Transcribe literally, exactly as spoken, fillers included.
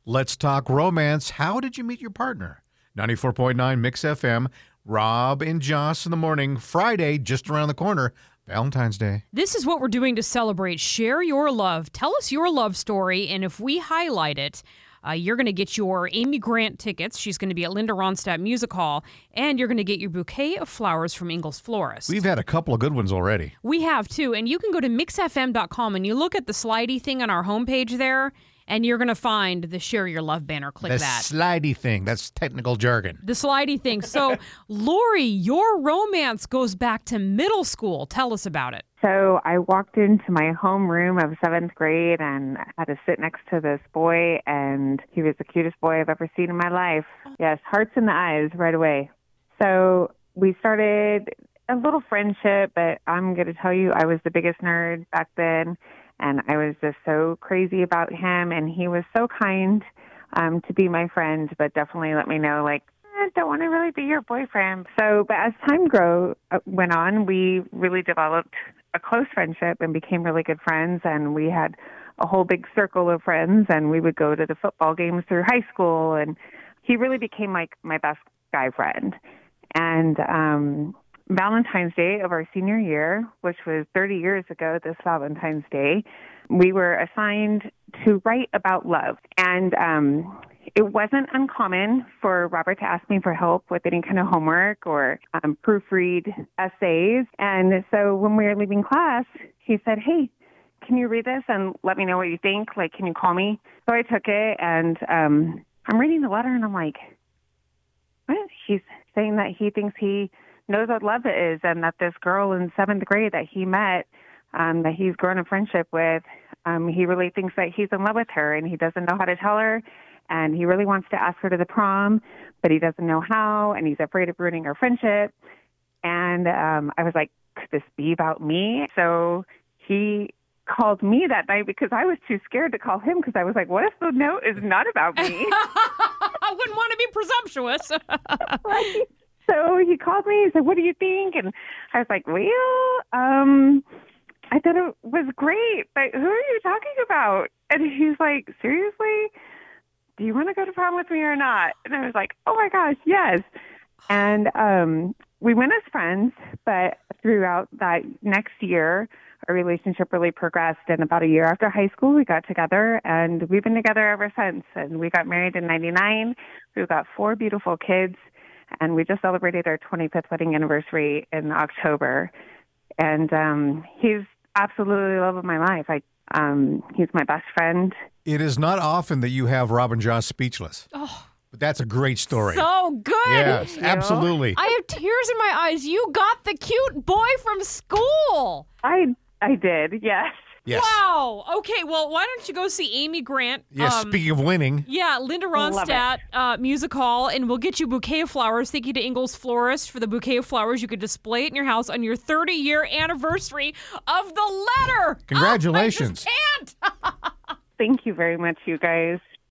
Let's talk romance. How did you meet your partner? ninety-four point nine Mix F M. Rob and Joss in the morning. Friday, just around the corner. Valentine's Day. This is what we're doing to celebrate. Share your love. Tell us your love story, and if we highlight it, uh, you're going to get your Amy Grant tickets. She's going to be at Linda Ronstadt Music Hall, and you're going to get your bouquet of flowers from Ingles Florist. We've had a couple of good ones already. We have, too, and you can go to mix f m dot com, and you look at the slidey thing on our homepage there, and you're going to find the Share Your Love banner. Click the that. The slidey thing. That's technical jargon. The slidey thing. So, Lori, your romance goes back to middle school. Tell us about it. So I walked into my homeroom of seventh grade and had to sit next to this boy, and he was the cutest boy I've ever seen in my life. Yes, hearts in the eyes right away. So we started a little friendship, but I'm going to tell you, I was the biggest nerd back then. And I was just so crazy about him, and he was so kind um, to be my friend, but definitely let me know, like, I don't want to really be your boyfriend. So, but as time grow, uh, went on, we really developed a close friendship and became really good friends, and we had a whole big circle of friends, and we would go to the football games through high school, and he really became like my best guy friend. And um Valentine's Day of our senior year, which was thirty years ago this Valentine's Day, we were assigned to write about love. And um, it wasn't uncommon for Robert to ask me for help with any kind of homework or um, proofread essays. And so when we were leaving class, he said, hey, can you read this and let me know what you think? Like, can you call me? So I took it, and um, I'm reading the letter, and I'm like, what? He's saying that he thinks he knows what love is, and that this girl in seventh grade that he met, um, that he's grown a friendship with, um, he really thinks that he's in love with her, and he doesn't know how to tell her, and he really wants to ask her to the prom, but he doesn't know how, and he's afraid of ruining our friendship. And um, I was like, could this be about me? So he called me that night because I was too scared to call him, because I was like, what if the note is not about me? I wouldn't want to be presumptuous. Right. So he called me. He said, what do you think? And I was like, well, um, I thought it was great, but who are you talking about? And he's like, seriously? Do you want to go to prom with me or not? And I was like, oh, my gosh, yes. And um, we went as friends, but throughout that next year, our relationship really progressed. And about a year after high school, we got together, and we've been together ever since. And we got married in ninety-nine. We've got four beautiful kids. And we just celebrated our twenty-fifth wedding anniversary in October. And um, he's absolutely the love of my life. I, um, he's my best friend. It is not often that you have Rob and Joss speechless. Oh, but that's a great story. so good. Yes, absolutely. I have tears in my eyes. You got the cute boy from school. I I did, yes. Yes. Wow. Okay, well, why don't you go see Amy Grant? Yes, um, speaking of winning. Yeah, Linda Love Ronstadt uh, Music Hall, and we'll get you a bouquet of flowers. Thank you to Ingles Florist for the bouquet of flowers. You could display it in your house on your thirty-year anniversary of the letter. Congratulations. Oh, I just can't. Thank you very much, you guys.